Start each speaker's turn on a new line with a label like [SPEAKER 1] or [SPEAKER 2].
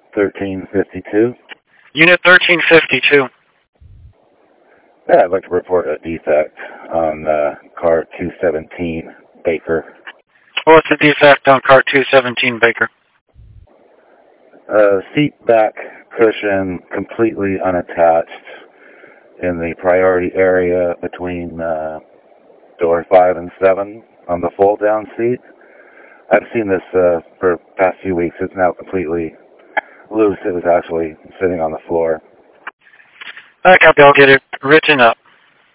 [SPEAKER 1] 1352.
[SPEAKER 2] Unit 1352.
[SPEAKER 1] Yeah, I'd like to report a defect on car 217 Baker.
[SPEAKER 2] What's the defect on car 217 Baker?
[SPEAKER 1] Seat back cushion completely unattached in the priority area between door 5 and 7 on the fold-down seat. I've seen this for the past few weeks. It's now completely loose. It was actually sitting on the floor.
[SPEAKER 2] I copy. I'll get it written up.